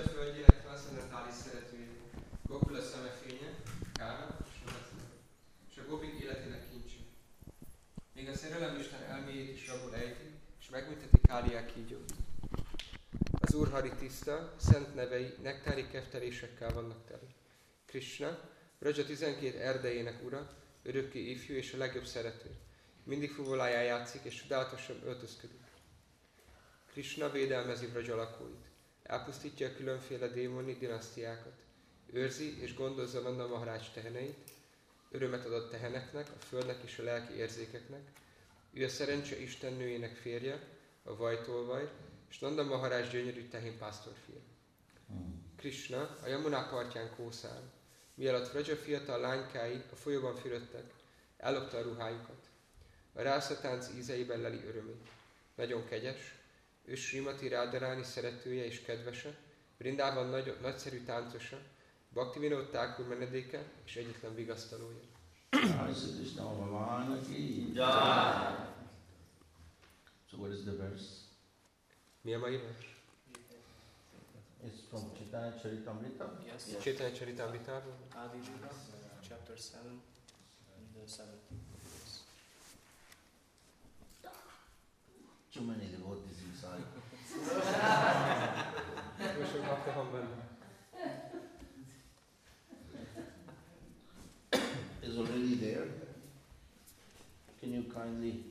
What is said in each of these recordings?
földjének transzcendentális szeretőjének. Gokula szemefénye, Kána és a gopik életének kincse. Még a szerelemisten elméjét is rabul ejti, és megműteti Káliá kígyót. Az Úr Hari tiszta, szent nevei nektári keftelésekkel vannak teli. Krishna, Vraja 12 erdejének ura, örökké ifjú és a legjobb szerető. Mindig fuvoláján játszik és csodálatosan öltözködik. Krishna védelmezi Vraja lakóit. Elpusztítja a különféle démoni dinasztiákat. Őrzi és gondozza Nanda Maharaj teheneit. Örömet adott teheneknek, a földnek és a lelki érzékeknek. Ő a szerencse istennőjének férje, a vajtolvaj, és Nanda Maharaj gyönyörű tehén pásztorfia. Krishna a Yamuna partján kószál. Mielőtt Vraja fiatal lánykái a folyóban fürödtek, ellopta a ruhájukat. A rászatánc ízeiben leli örömét. Nagyon kegyes, ő Srimati Radharani szeretője és kedvese, Vrindában nagyszerű táncosa, Bhaktivinoda Thakur menedéke és egyetlen vigasztalója. So what is the verse? Mi a mai vers? It's from Chaitanya Charitamrita? Yes. Chaitanya Charitamritáról? Adi Lila, chapter 7, and the 7th verse. Too many devotees inside. Túl sok bakta van benne. Is already there. Can you kindly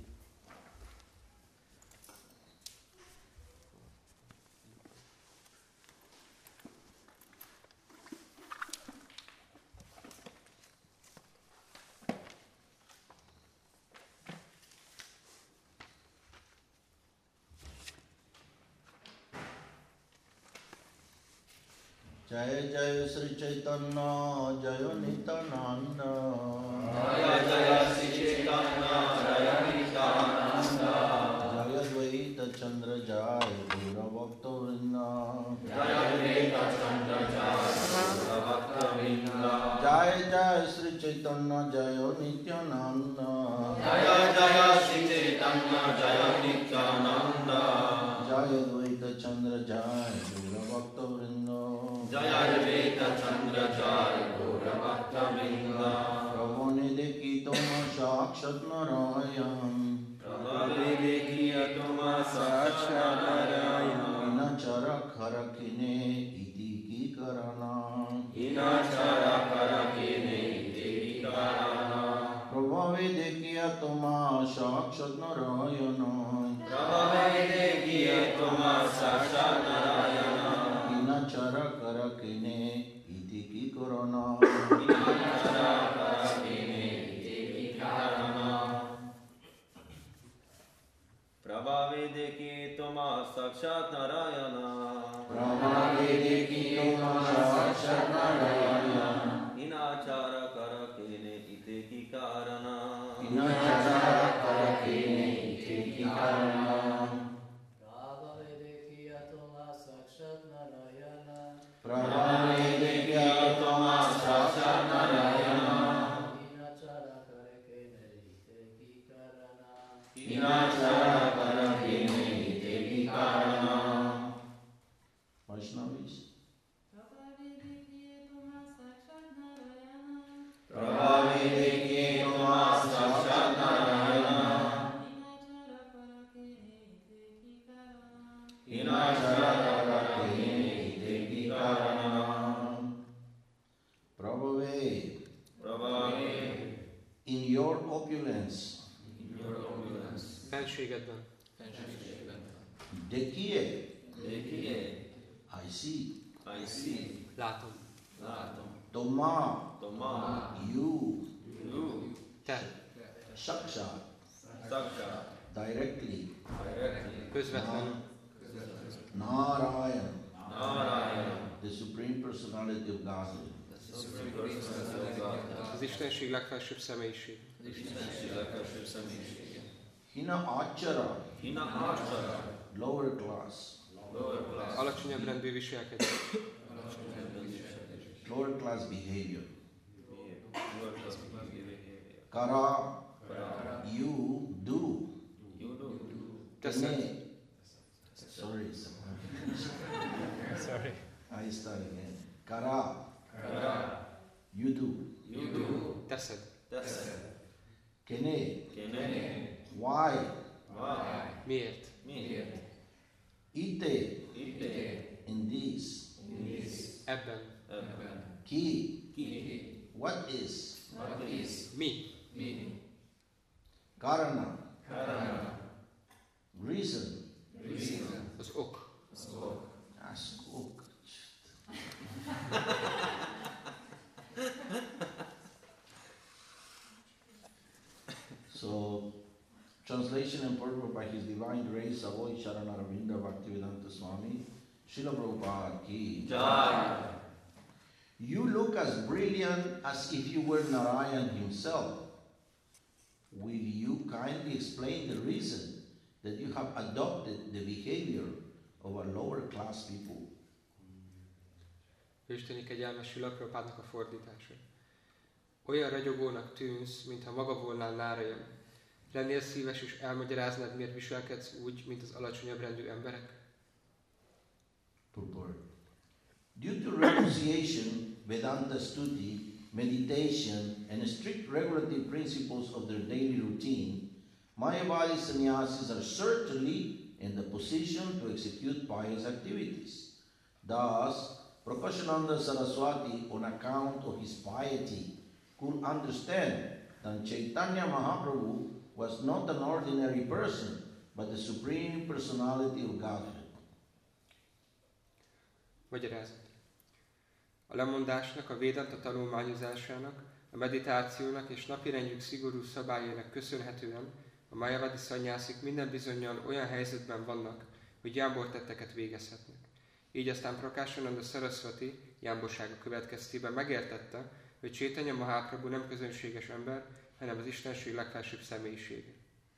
Jaya Jaya Sri Chaitanya Jaya Nityananda Jaya Jaya Sri Chaitanya Jaya Nityananda Jaya Dvaita Chandra Jaya Gura Bhakta Vrinda Jaya Dvaita Chandra Jaya Gura Bhakta Vrinda Jaya Jaya Sri Chaitanya Jaya Nityananda Jaya Jaya Sri Chaitanya Jaya Nityananda Jaya Dvaita Chandra Jaya Gura Bhakta Vrinda Jaya Dvaita Chandra Jaya Gura Bhakta Vrinda Prabhu ne dekhi tuma sakshat narayan Prabhu dekhiya tuma sakshat narayan Inachara kharakine iti ki karana Inachara karakine iti karana Prabhu dekhiya tuma sakshat narayana Prabhu dekhiya tuma sakshat narayana Inachara karakine iti ki karana Inachara karakine iti karana Prabhu dekhiya tuma sakshat narayana Prabhu dekhiya tuma sakshat narayana Inachara karakine iti karana Inachara karakine iti ki karana Prabhu dekhiya tuma sakshat narayana Prabhu dekhiya tuma sakshat narayana Inachara karakine ite ki karana Inachara karakine iti karana Vaishnavis Prabhu dekhiya tuma sakshat narayana Inachara karakine iti karana Prabhu, in your opulence, Fenségedben. Dekhiye, Dekhiye, I see, I see, Látom. látom, Toma, Toma, you, Te. Sakshat, Sakshat, directly, directly, Közvetlenül. Narayan, Narayana, the Supreme Personality of Godhead. Supreme Personality of Godhead, Az Istenség legfelsőbb személyiség. Istenség legfelsőbb személyisége. Hina Achara, Hina Achara, lower class, lower class, Alacsonyabb rendű viselkedés. lower class behavior. lower class behavior. Kara, Kara, you do. you do. Teszed. Sorry. Sorry. I start again. Kara. Kara. You do. You do. Teszed. Teszed. Kene. Kene. Why? Why? Miért? Miért? Ite. Ite. In this. This. Ebben. Ebben. Ki. Ki. What is? What is? Mi? Mi. Karana. Karana. Reason. Reason. Az ok. Szok. Ask. Ok. So, translation and purport by His Divine Grace, Avoy Sharanaravinda Bhaktivedanta Swami, Srila Prabhupada Ki. Jai. You look as brilliant as if you were Narayan himself. Will you kindly explain the reason that you have adopted the behavior of a lower class people? Isteni kegyelmes Srila Prabhupádnak a fordítása. Olyan ragyogónak tűnsz, mintha maga volnál Nárayan. Lennél szíves és elmagyaráznád, miért viselkedsz úgy, mint az alacsonyabb rendű emberek? Purport. Due to renunciation, Vedanta study, meditation, and strict regulative principles of their daily routine, Mayavadi sannyasis are certainly in the position to execute pious activities. Thus, Prakashananda Saraswati, on account of his piety, could understand that Chaitanya Mahaprabhu was not an ordinary person, but the Supreme Personality of Godhead. Magyarázat. A lemondásnak, a Védanta tanulmányozásának, a meditációnak és napirendjük szigorú szabályainak köszönhetően a Mayavadi szannyászik minden bizonnyal olyan helyzetben vannak, hogy jámbortetteket végezhetnek. Így aztán Prakashananda Saraswati jámborsága következtében megértette, hogy Chaitanya Mahaprabhu nem közönséges ember, hanem az Istenség legfelsőbb személyisége.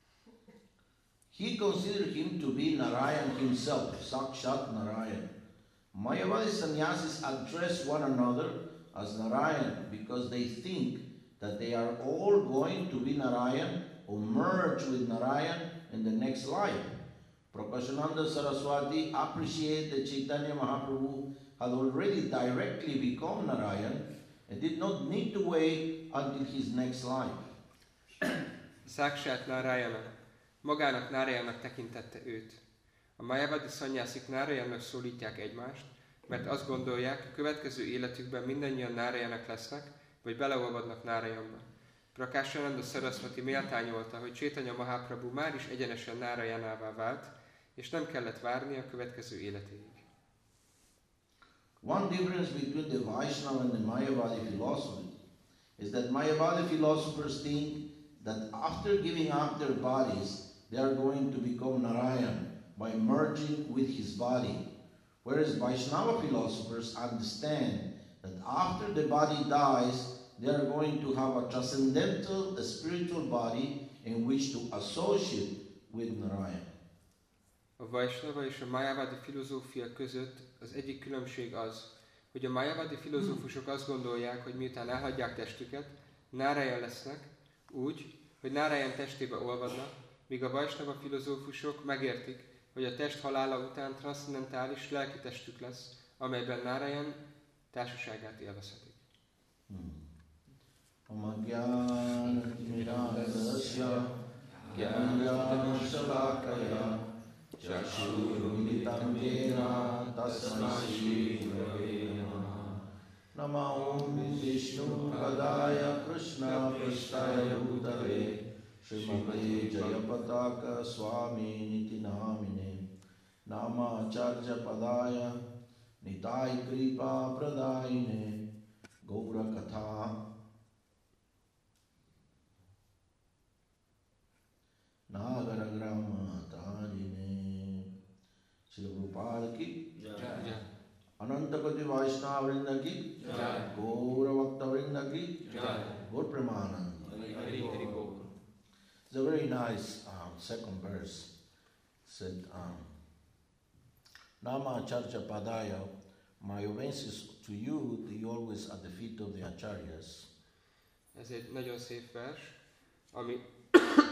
He considered him to be Narayan himself, Sakshat Narayan. Mayavadi sannyasis address one another as Narayan because they think that they are all going to be Narayan or merge with Narayan in the next life. Prakashananda Saraswati appreciated that Chaitanya Mahaprabhu had already directly become Narayan and did not need to wait until his next life. Sakshat Narayana, magának Narayannak tekintette őt. A Mayavadi szannyászik Narayannak szólítják egymást, mert azt gondolják, a következő életükben mindannyian Narayanak lesznek, vagy beleolvadnak Narayanba. Prakashananda Saraswati méltányolta, hogy Chaitanya Mahaprabhu már is egyenesen Narayanává vált, és nem kellett várni a következő életéig. One difference between the Vaishnava and the Mayavadi philosophy is that Mayavadi philosophers think that after giving up their bodies, they are going to become Narayan by merging with his body, whereas Vaishnava philosophers understand that after the body dies, they are going to have a transcendental spiritual body in which to associate with Narayan. A Vaishnava és a Mayavadi filozófia között az egyik különbség az, hogy a Mayavadi filozófusok azt gondolják, hogy miután elhagyják testüket, Narayan lesznek, úgy, hogy Narayan testébe olvadnak, míg a Vaishnava filozófusok megértik, hogy a test halála után transzcendentális lelki testük lesz, amelyben Narayan társaságát élvezhetik. Amagyánatimirandasya gyánjánsalakaya Chashurumilitam jena tasmai Shri Gurave Namaha. Namo Vishnu Padaya Krishna Prasthaya Bhutale Srimate Jayapataka Swami Niti Namine Nama Acharya Padaya Nitai Kripa Pradayine Gaura Katha Nagaragrama Tarine Srila Prabhupada ki Jai. Anantakoti Vaishnava Vrinda ki Jai. Gaura Bhakta Vrinda ki Jai. Gaur Premanand. Hari Hari Bol. It's a very nice second verse. Said, Nama Acharya Padaya, my offenses to you, they always at the feet of the Acharyas. Ez egy nagyon szép vers, ami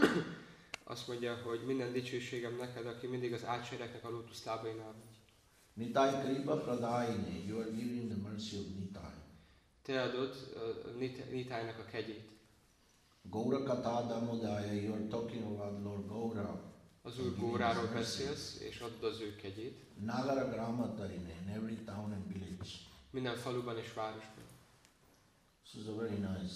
azt mondja, hogy minden dicsőségem neked, aki mindig az ácsereknek a lótuszlábainál vagy. Nitai Kripa Pradaine, you are giving the mercy of Nitai. Te adod Nitájnak a kegyét. Gaura Kata Damodaya, you are talking about Lord Gaura. Az Úr Góráról beszélsz, és adod az ő kegyét. Nagara Gramataine, in every town and village. Minden faluban és városban. This is a very nice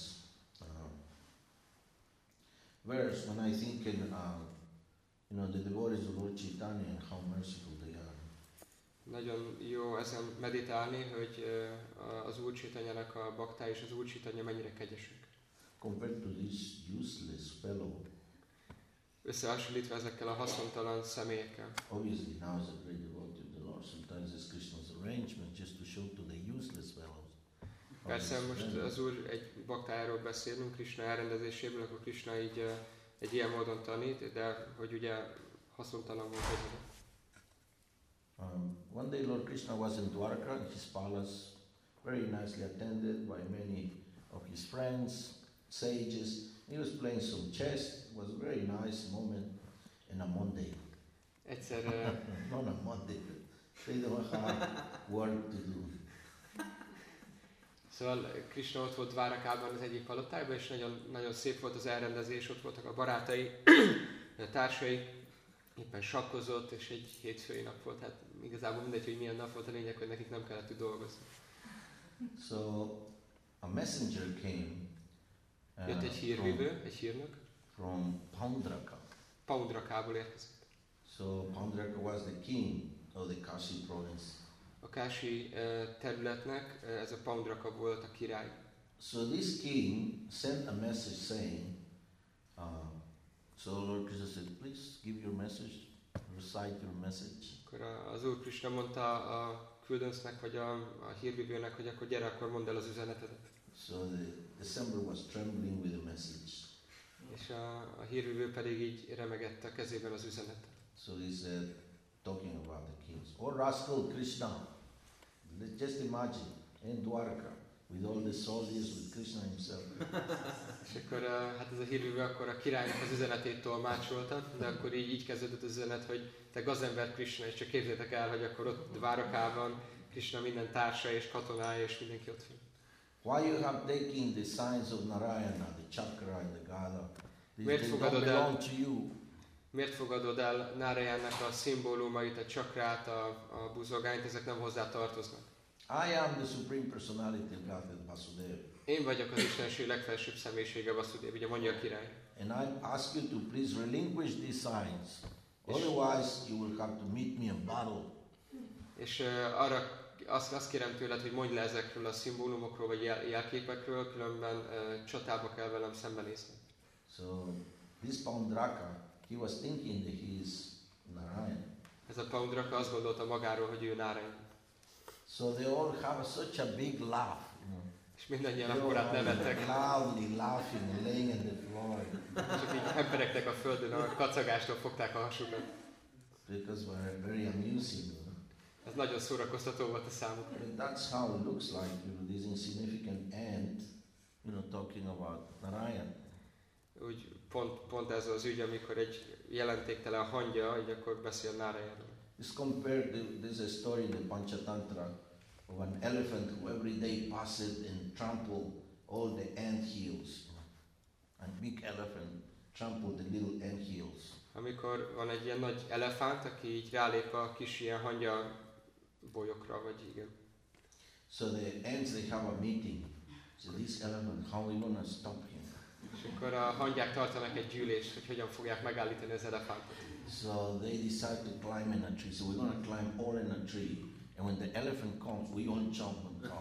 verse when I think in, the devotees of Lord Chaitanya and how merciful they are. Nagyon jó ezen meditálni, hogy az Úr Chaitanyának a baktái és az Úr Chaitanya mennyire kegyesek. Compared to this useless fellow, Összehasonlítva ezekkel a haszontalan személyekkel. obviously now as a great devotee of the Lord, sometimes it's Krishna's arrangement just to show to the useless fellows. Persze most az Úr egy baktájáról beszélünk, Krishna elrendezéséből, akkor Krishna így egy ilyen módon tanít, de hogy ugye haszontalan volt ez. One day Lord Krishna was in Dwarka, in his palace, very nicely attended by many of his friends, sages. He was playing some chess. It was a very nice moment in a Monday. Egyszer Not a Monday, but they don't have work to do. Szóval Krishna ott volt Dvárakában az egyik palotájban, és nagyon, nagyon szép volt az elrendezés, ott voltak a barátai, a társai, éppen sakkozott, és egy hétfői nap volt, hát igazából mindegy, hogy milyen nap volt, a lényeg, hogy nekik nem kellett úgy dolgozni. So a messenger came Jött egy hírvívő, egy hírnök, from Paundraka. Paundrakából érkezett. So Paundraka was the king of the Kashi province. A Kási területnek ez a Paundraka volt a király. So this king sent a message saying, so Lord Krishna said, please give your message, recite your message. Akkor az Úr Krishna mondta a küldöncnek, vagy a hírvívőnek, hogy akkor gyere, akkor mondd el az üzenetedet. So the sender was trembling with the message. És a hírvívő pedig így remegett a kezében az üzenet. So he said, talking about the kings, oh rascal Krishna, let's just imagine, in Dwarka, with all the soldiers, with Krishna himself. És akkor hát ez a hírvívő akkor a királynak az üzenetét tolmácsolta, de akkor így kezdődött az üzenet, hogy te gazember Krishna, és csak képzeljétek el, hogy akkor ott Dvárakában Krishna minden társa és katonája, és mindenki ott van. Why you have taken the signs of Narayana, the chakra and the gada? Miért They fogadod don't el? belong to you. Miért fogadod el Narayannak a szimbólumait, a csakrát, a buzogányt, ezek nem hozzá tartoznak? I am the Supreme Personality of Godhead Vasudeva. Én vagyok az Istenség legfelsőbb személyisége, Vasudeva, ugye mondja a király. And I ask you to please relinquish these signs. Otherwise you will have to meet me in battle. És arra azt kérem tőled, hogy mondj le ezekről a szimbólumokról vagy jelképekről, különben csatába kell velem szembenézni. So this Paundraka, he was thinking that he is Narayan. Ez a Paundraka azt gondolta magáról, hogy ő Narayan. So they all have such a big laugh. És mindannyian They all akkorát nevettek, loudly laughing and laying on the floor. csak így embereknek a földön a kacagástól fogták a hasukat. Because we're very amusing. Ez nagyon szórakoztató volt a számukra. And that's how it looks like, this insignificant ant, talking about Narayan. Úgy pont ez az ügy, amikor egy jelentéktelen hangya, így akkor beszél Narayanról. It's compared to, there's a story in the Panchatantra of an elephant who every day passes and trample all the ant hills. A big elephant trample the little ant hills. Amikor van egy ilyen nagy elefánt, aki így rálép a kis ilyen hangya bolyokra, vagy igen. So the ants, they have a meeting. So this elephant, how are we going to stop him? És akkor a hangyák tartanak egy gyűlést, hogy hogyan fogják megállítani az elefántot. So they decide to climb in a tree. So we're going to climb all in a tree. And when the elephant comes, we all jump on top.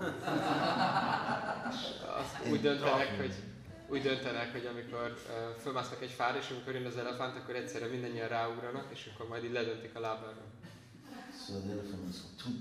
Azt úgy döntenek, hogy amikor fölmásznak egy fára, és amikor jön az elefánt, akkor egyszerre mindannyian ráugranak, és akkor majd így ledöntik a lábára. So the elephant is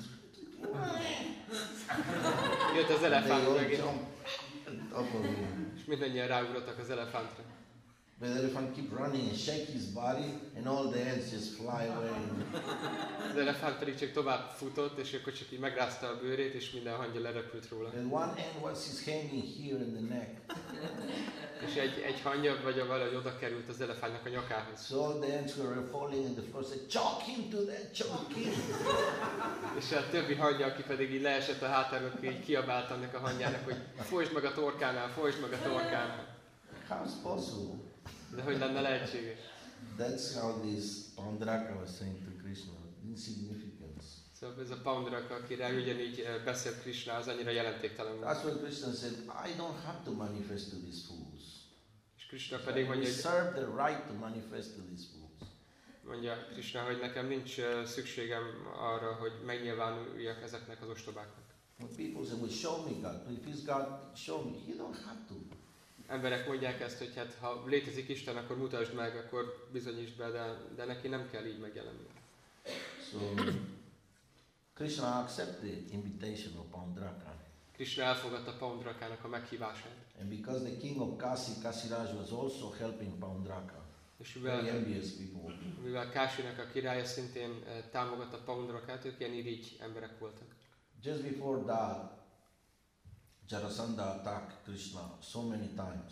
Jött az elefánt they all megint, jump on top of him. és mindannyian ráugrottak az elefántra. But the elephant keep running and shake his body, and all the ants just fly away. Az elefánt pedig csak tovább futott, és akkor csak így megrázta a bőrét, és minden hangya lerepült róla. And one ant was just hanging here in the neck. És egy hangya vagy valahogy oda került az elefántnak a nyakához. So all the ants were falling in the floor said, choke him to that, choke him. És a többi hangya, aki pedig így leesett a hátáról, így kiabált annak a hangyának, hogy folytsd meg a torkánál, folytsd meg a torkánál. How's possible? De hogy lenne lehetséges? That's how this Pandraka was saying to Krishna, insignificance. Szóval ez a Paundraka király ugyanígy beszélt Krishnához, annyira jelentéktelen volt. That's why Krishna said, I don't have to manifest to these fools. És Krishna pedig I mondja, hogy reserve the right to manifest to these fools. mondja Krishna, hogy nekem nincs szükségem arra, hogy megnyilvánuljak ezeknek az ostobáknak. When people say, well, show me God. If he's God, show me. You don't have to. Emberek mondják ezt, hogy hát ha létezik Isten, akkor mutasd meg, akkor bizonyítsd be, de neki nem kell így megjelenni. So, Krishna accepted the invitation of Pandraka. Krishna elfogadta Paundrakának a meghívását. And because the king of Kasi, Kasiraj was also helping Pandraka. És Very envious people. mivel Kásinak a királya szintén támogatta Paundrakát, ők ilyen irigy emberek voltak. Just before that, Jarasandha attacked Krishna so many times.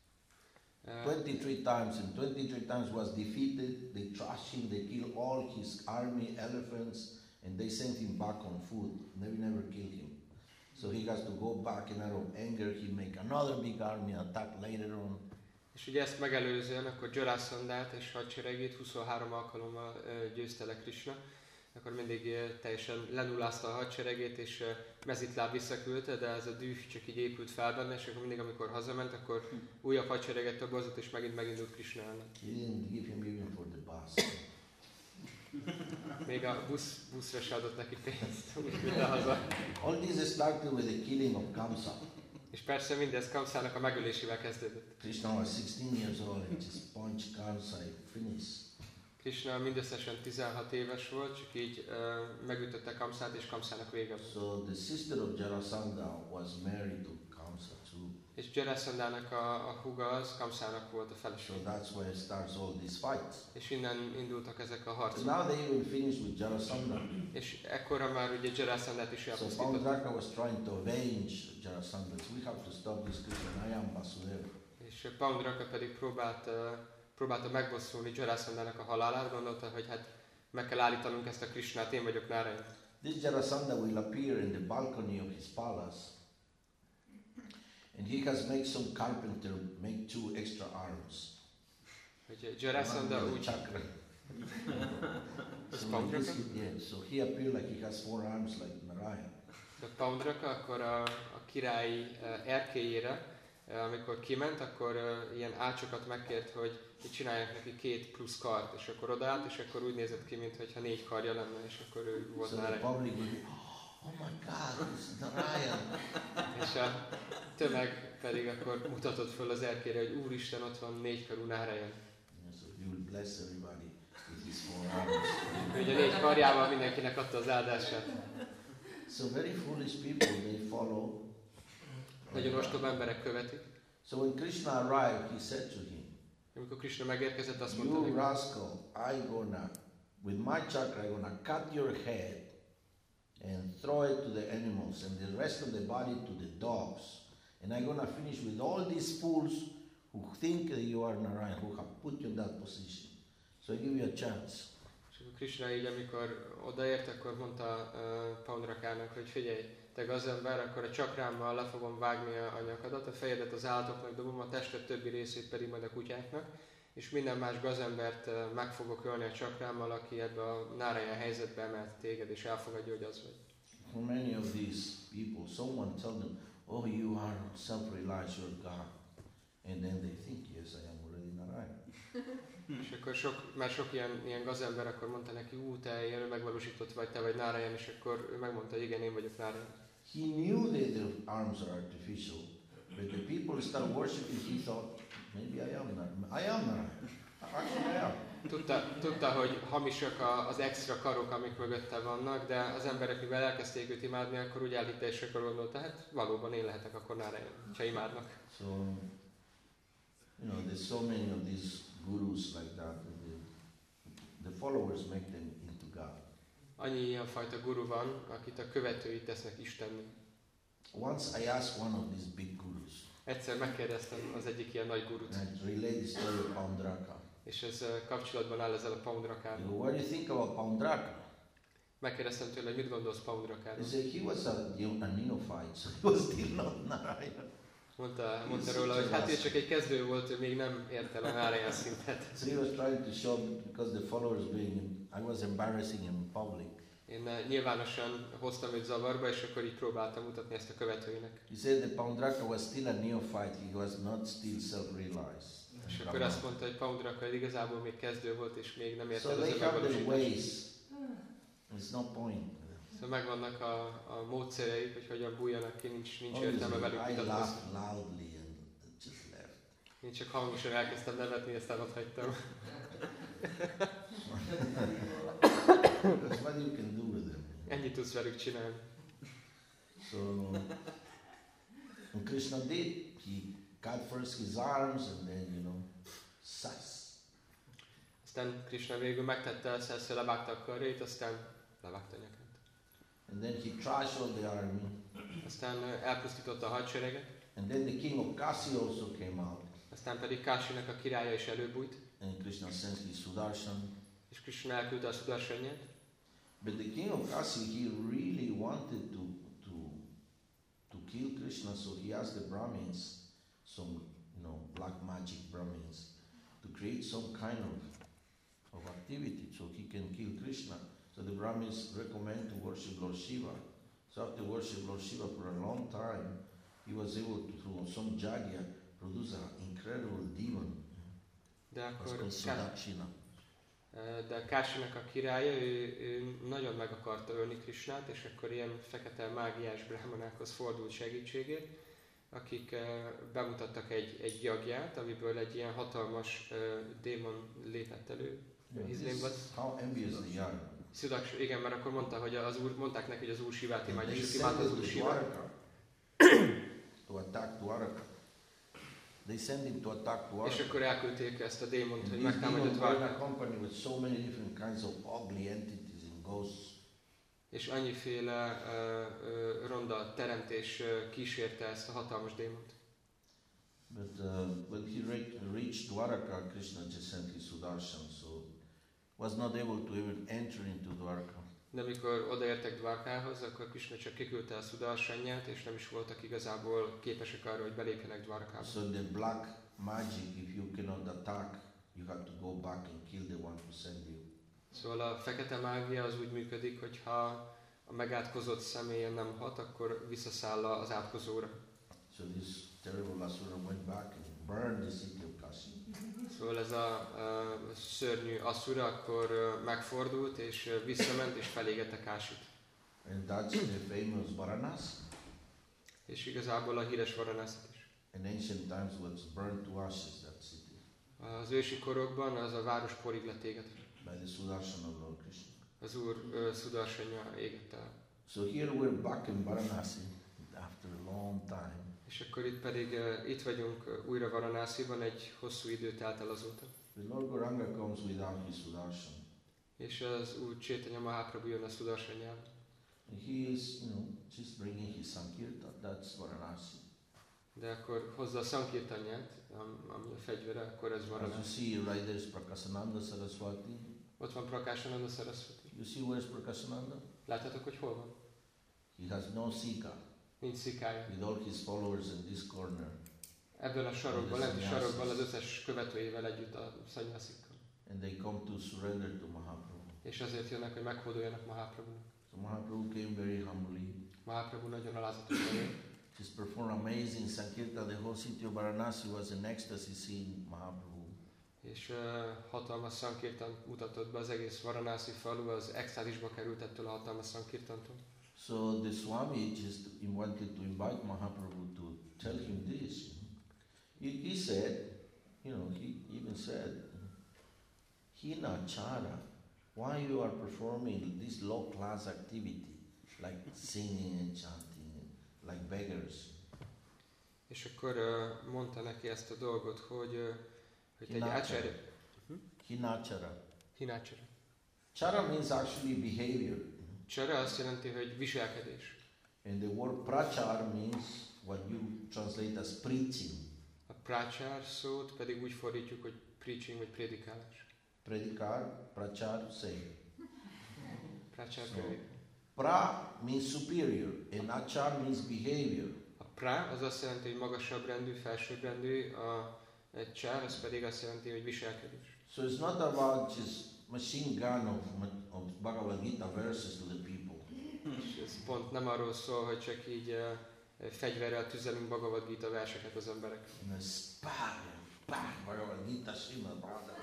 23 times, and 23 times was defeated. They trashed him, they killed all his army, elephants, and they sent him back on foot. They never killed him. So he has to go back, and out of anger, he make another big army attack later on. És ugye ezt megelőzően, akkor Jarasandhát és hadseregét 23 alkalommal győzte le Krishna, akkor mindig teljesen lenullázta a hadseregét, és mezitláb visszaküldte, de ez a düh csak így épült fel benne, és akkor mindig, amikor hazament, akkor újabb hadsereget tobozott, és megint megindult Krishna ellen. He didn't give him even for the bus. Még a buszra se adott neki pénzt, úgy vitte haza. All this started with the killing of Kamsa. És persze mindez Kamszának a megölésével kezdődött. Krishna was 16 years old and just punched Kamsa and finished. Krishna mindösszesen 16 éves volt, csak így megütötte Kamszát, és Kamszának vége volt. So the sister of Jarasandha was married to Kamsa too. És Jarasandhának a húga az Kamszának volt a So feleség. that's where it starts all these fights. És innen indultak ezek a So harcok. now they even finished with Jarasandha. És ekkora már ugye Jarasandhát is So elpusztítottak. Pandraka was trying to avenge Jarasandha. So we have to stop this Krishna. I am Vasudeva. És Paundraka pedig próbálta megbosszulni Jarasandhának a halálát, gondolta, hogy hát meg kell állítanunk ezt a Krishnát, én vagyok Nárayan. This Jarasandha will appear in the balcony of his palace. And he has made some carpenter make 2 extra arms. Hogy Jarasandha One with úgy... a chakra. Ez So, Paundraka? yeah, so he appeared like he has 4 arms like Narayan. De Paundraka akkor a királyi erkélyére, amikor kiment, akkor ilyen ácsokat megkért, hogy csinálják neki 2 plusz kart, és akkor odaállt, és akkor úgy nézett ki, mintha 4 karja lenne, és akkor ő volt So the Nárayan. public will be, oh my God, it's Narayan. És a tömeg pedig akkor mutatott föl az erkére, hogy Úristen, ott van 4 karú Nárayan. Yeah, so he will bless everybody with his 4 arms. Ugye 4 karjával mindenkinek adta az áldását. So very foolish people, they follow. Nagyon ostoba emberek követik. So when Krishna arrived, he said to him, Amikor Krishna megérkezett, azt mondta you neki, rascal, with my chakra, I'm gonna cut your head and throw it to the animals and the rest of the body to the dogs. And I'm gonna finish with all these fools who think that you are Narayan, who have put you in that position. So I give you a chance. és akkor Krishna így, amikor odaért, akkor mondta Paundrakának, hogy figyelj, te gazember, akkor a csakrámmal le fogom vágni a nyakadat, a fejedet az állatoknak dobom, a tested többi részét pedig majd a kutyáknak, és minden más gazembert meg fogok ölni a csakrámmal, aki ebbe a Nárayan helyzetbe emelt téged, és elfogadja, hogy az vagy. For many of these people, someone tell them, oh, you are self-reliant, you're God. And then they think, yes, I am already Narayan. És akkor sok ilyen gazember akkor mondta neki, te ilyen megvalósított vagy, te vagy Nárayan, és akkor ő megmondta, hogy igen, én vagyok Nárayan. He knew that the arms are artificial, but the people start worshiping, he thought, maybe I am Narayan. I am Narayan. Actually, I am. Tudta, hogy hamisak az extra karok, amik mögötte vannak, de az emberek, mivel elkezdték őt imádni, akkor úgy elhitte, és akkor gondolta, hát valóban én lehetek akkor Nárayan, ha imádnak. So You know, there's so many of these gurus like that. The followers make them into God. Annyi ilyenfajta guru van, akit a követői tesznek Istenné. Once I asked one of these big gurus, Egyszer megkérdeztem az egyik ilyen nagy gurut, and I relayed the story of Paundraka. és ez kapcsolatban áll ezzel a Paundrakával. What do you think about Paundraka? Megkérdeztem tőle, hogy mit gondolsz Paundrakáról. He said he was a neophyte, so he was still not Narayana. Mondta róla, hogy hát ő csak egy kezdő volt, ő még nem ért el a Narayan szintet. So he was trying to show, because the followers I was embarrassing him in public. Én nyilvánosan hoztam őt zavarba, és akkor így próbáltam mutatni ezt a követőinek. He said that Paundraka was still a neophyte, he was not still self-realized. És akkor azt mondta, hogy Paundraka igazából még kezdő volt, és még nem ért So el az they have their önmegvalósítást. ways. There's no point. Szóval megvannak a módszereik, hogy hogyan bújjanak ki, nincs Obviously, értelme velük I vitatkozni. laughed loudly and just left. Én csak hangosan elkezdtem nevetni, aztán ott hagytam. That's what you can do with them. Ennyit tudsz velük csinálni. So, and Krishna did. He cut first his arms and then, sas. Aztán Krishna végül megtette ezt, először levágta a karjait, aztán levágta a nyakát. And then he trashed all the army. Aztán elpusztította a hadsereget, And then the king of Kasi also came out. aztán pedig Kásinak a királya is előbújt, And Krishna sent his Sudarshan. és Krishna elküldte a Sudarsanyját. But the king of Kasi, he really wanted to kill Krishna, so he asked the Brahmins, some black magic Brahmins, to create some kind of activity so he can kill Krishna. So the Brahmins recommend to worship Lord Shiva. So after worship Lord Shiva for a long time, he was able to, through some jagya, produce an incredible demon. De It was akkor called Sudakshina. de Kásinak a királya, ő nagyon meg akarta ölni Krishnát, és akkor ilyen fekete mágiás brahmanákhoz fordult segítségért, akik bemutattak egy jagját, amiből egy ilyen hatalmas démon lépett elő. His name was How envious they are. Sudakshina, igen, mert akkor mondta, hogy mondták neki, hogy az Úr Shivát imádja, They és ő imádta sent az him Úr to Shivát. Dwarka to attack Dwarka. They sent him to attack És Dwarka. akkor elküldték ezt a démont, And hogy this megtámadja demon were Dwarkát. accompanied with so many different kinds of ugly entities and ghosts. És annyiféle ronda teremtés kísérte ezt a hatalmas démont. But when he reached Dwarka, Krishna just sent his Sudarshan, so was not able to even enter into Dwarka. De amikor odaértek Dwarkához, akkor Krishna csak kiküldte a Sudarsanyját, és nem is voltak igazából képesek arra, hogy belépjenek Dwarkába. So the black magic, if you cannot attack, you have to go back and kill the one who sent you. Szóval a fekete mágia az úgy működik, hogy ha a megátkozott személyen nem hat, akkor visszaszáll az átkozóra. So this terrible Asura went back and burned the city of Kashi. Szóval ez a szörnyű Asura akkor megfordult, és visszament, és felégette Kásit. And that's the famous Varanasi. És igazából a híres Varanasi is. In ancient times was burned to ashes, that city, Az ősi korokban az a város porig lett égetve. by the Sudarshan of Lord Krishna. Az Úr Sudarsanya égett el. So here we're back in Varanasi after a long time. És akkor itt pedig itt vagyunk újra Varanasiban, egy hosszú idő telt el azóta. The Lord Gauranga comes without his Sudarshan. És az Úr Chaitanya Mahaprabhu jön a Sudarsanyával. And he is, just bringing his Sankirtan, that's Varanasi. De akkor hozza a Sankirtanját, ami a fegyvere, akkor ez As you Varanasi. see right there is Prakasananda Saraswati. Ott van Prakashananda Saraswati. You see where is Prakasananda? Láthatok, hogy hol van? He has no Sika Nincs szikája. with all his followers in this corner. Ebből a sarokban, lenti sarokban az összes követőjével együtt a szanyászikkal. And they come to surrender to Mahaprabhu. És azért jönnek, hogy meghódoljanak Mahaprabhunak. So Mahaprabhu came very humbly. Mahaprabhu nagyon alázatosan jön. Just performed amazing Sankirtan. The whole city of Varanasi was in ecstasy seeing Mahaprabhu. És hatalmas Sankirtan mutatott be, az egész Varanasi falu, az extázisba került ettől a hatalmas Sankirtantól. So the Swami just wanted to invite Mahaprabhu to tell him this. He said, he even said, Hinachara, why you are performing this low-class activity, like singing and chanting, like beggars? És akkor mondta neki ezt a dolgot, hogy egy Hinachara. ácsára, Hinachara. hinácsara. Chara means actually behavior. Csara azt jelenti, hogy viselkedés. And the word prachar means what you translate as preaching. A prácsár szót pedig úgy fordítjuk, hogy preaching vagy prédikálás. Predicar, prachar, say. Prácsár So, pedig. pra means superior and achar means behavior. A prá az azt jelenti, hogy magasabb rendű, felsőbb rendű, a csár az pedig azt jelenti, hogy viselkedés. So it's not about just machine gun of Bhagavad Gita verses to the people. És ez pont nem arról szól, hogy csak így fegyverrel tüzelünk Bhagavad Gita verseket az emberek. Bhagavad Gita, Srimad Bhagavatam.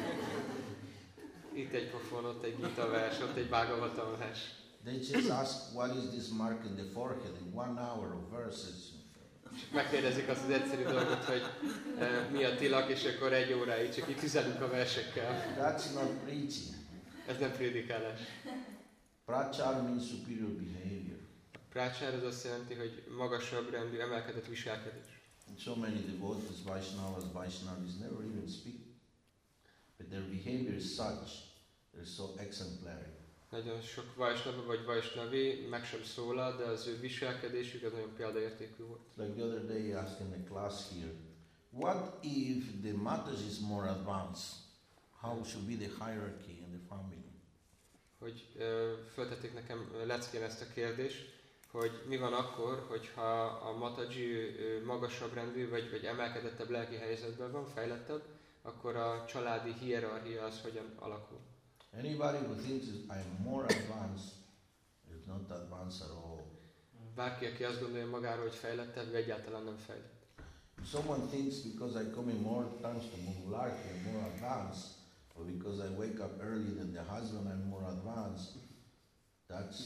Itt egy pofon, ott egy Gita vers, ott egy Bhagavatam vers. They just ask what is this mark in the forehead in 1 hour of verses. Csak megkérdezik azt az egyszerű dolgot, hogy mi a tilak, és akkor 1 óráig csak itt tüzelünk a versekkel. That's not preaching. Ez nem prédikálás. Prachar means superior behavior. A prácsár az azt jelenti, hogy magasabb rendű, emelkedett viselkedés. And so many devotees, Vaishnavis never even speak. But their behavior is such, they're so exemplary. Nagyon sok Vaisnava vagy Vaisnavi meg sem szólal, de az ő viselkedésük az nagyon példaértékű volt. Like the other day, I asked in the class here, what if the Mataji is more advanced? How should be the hierarchy in the family? Hogy föltették nekem leckén ezt a kérdést, hogy mi van akkor, hogyha a Mataji magasabb rendű, vagy emelkedettebb lelki helyzetben van, fejlettebb, akkor a családi hierarchia az hogyan alakul. Anybody who thinks I'm more advanced is not advanced at all. Bárki, aki azt gondolja magáról, hogy fejlettebb, egyáltalán nem fejlett. If someone thinks because I come in more times to Mangalarti I'm more advanced, or because I wake up early than the husband I'm more advanced, that's,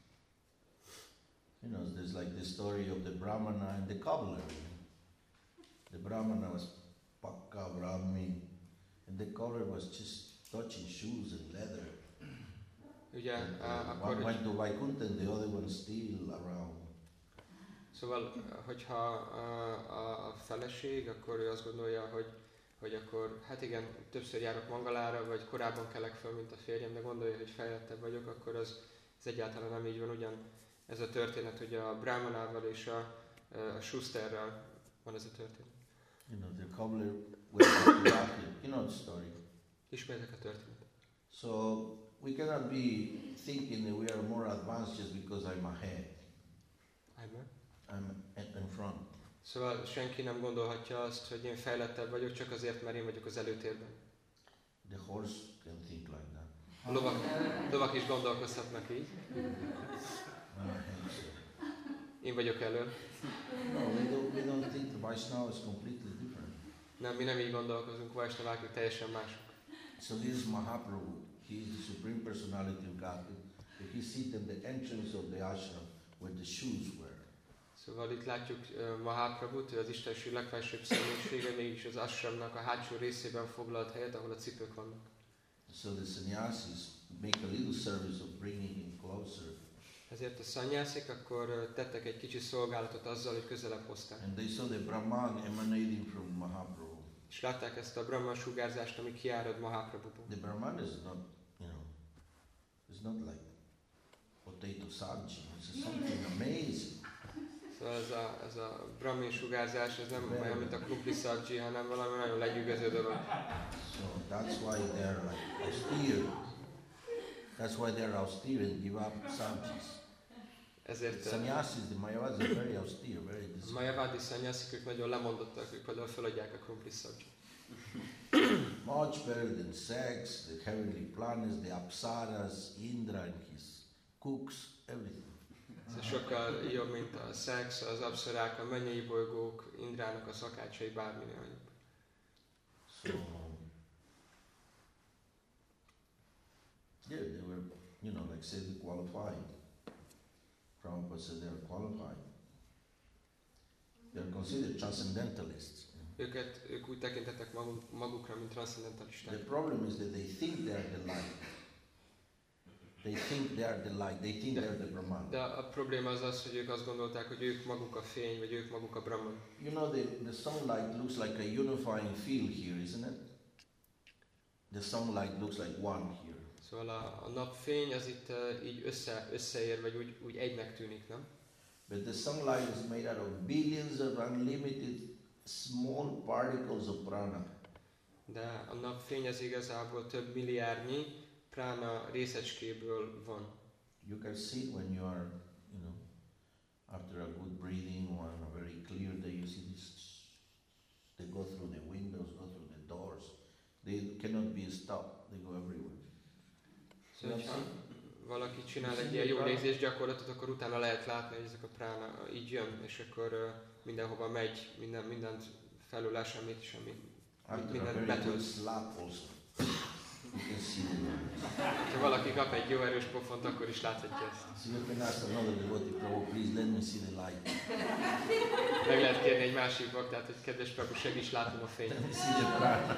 you know, there's like the story of the Brahmana and the cobbler. The Brahmana was Pakka Brahmin, and the cobbler was just touching shoes and leather. Ugye, One akkor, went to Vaikuntha and the other one still around. szóval, hogyha a feleség, akkor ő azt gondolja, hogy akkor, hát igen, többször járok Mangalára, vagy korábban kelek föl, mint a férjem, de gondolja, hogy fejlettebb vagyok, akkor ez egyáltalán nem így van. Ugyan ez a történet, hogy a Brahmanával és a Schusterrel van ez a történet. You know, the cobbler went to Rafi. You know the story. Ismertek a történetet. So we cannot be thinking that we are more advanced just because I'm ahead. I'm in front. Szóval senki nem gondolhatja azt, hogy én fejlettebb vagyok, csak azért, mert én vagyok az előtérben. The horse can think like that. A lovak is gondolkozhatnak így. Én vagyok elől. No, we don't think the Vaishnava is completely different. Nem, mi nem így gondolkozunk, Vaisnavák teljesen mások. So this is Mahaprabhu. He is the Supreme Personality of Godhead. He sits in the entrance of the ashram where the shoes were. Szóval itt látjuk Mahaprabhut, ő az Istenség legfelsőbb személyisége, mégis az ashramnak a hátsó részében foglalt helyet, ahol a cipők vannak. So the sannyasis make a little service of bringing him closer. Ezért a szanyászik akkor tettek egy kicsi szolgálatot azzal, hogy közelebb hozták. And they saw the Brahman emanating from Mahaprabhu. És látták ezt a Brahman sugárzást, ami kiárad Mahaprabhuból. The Brahman is not, you know, it's not like potato sabji. It's something amazing. Szóval ez a Brahmin sugárzás, ez nem olyan, mint a krumpli sabji, hanem valami nagyon legyűgöző dolog. So that's why they're like austere. That's why they're austere and give up sabjis. Ezért Sannyasis, the Mayavadis are very austere, very a disciplined. Mayavadi szanyászik, ők nagyon lemondottak, ők például feladják a krumpli sabjit. Much better than sex, the heavenly planets, the apsaras, Indra and his cooks, everything. Ez sokkal jobb, mint a szex, az apszarák, a mennyei bolygók, Indrának a szakácsai, bárminél jobb. So, yeah, they were, you know, like said, qualified. Prabhupada said they are qualified. They are considered transcendentalists. Ők úgy tekintettek magukra, mint The transzcendentalisták. problem is that they think they are the light. They think they are the light. They think they're the Brahman. De a probléma az, hogy ők azt gondolták, hogy ők maguk a fény, vagy ők maguk a Brahman. You know, the sunlight looks like a unifying field here, isn't it? The sunlight looks like one here. Szóval a napfény az itt így összeér, vagy úgy egynek tűnik, nem? But the sunlight is made out of billions of unlimited small particles of prana. De a napfény az igazából több milliárdnyi prána részecskéből van. You can see when you are, you know, after a good breathing or on a very clear day, you see this. They go through the windows, go through the doors. They cannot be stopped. They go everywhere. Szóval, ha valaki csinál egy ilyen jó légzés gyakorlatot, akkor utána lehet látni, hogy ezek a prána így jön, és akkor mindenhova megy, mindent felül semmit, After a mindent very good betölt. slap also, you can see the Ha valaki kap egy jó erős pofont, akkor is láthatja ezt. So you can ask another devotee, Prabhu, please let me see the light. Meg lehet kérni egy másik baktát, hogy kedves Prabhu, segíts látnom a fényt. Let me see the prana.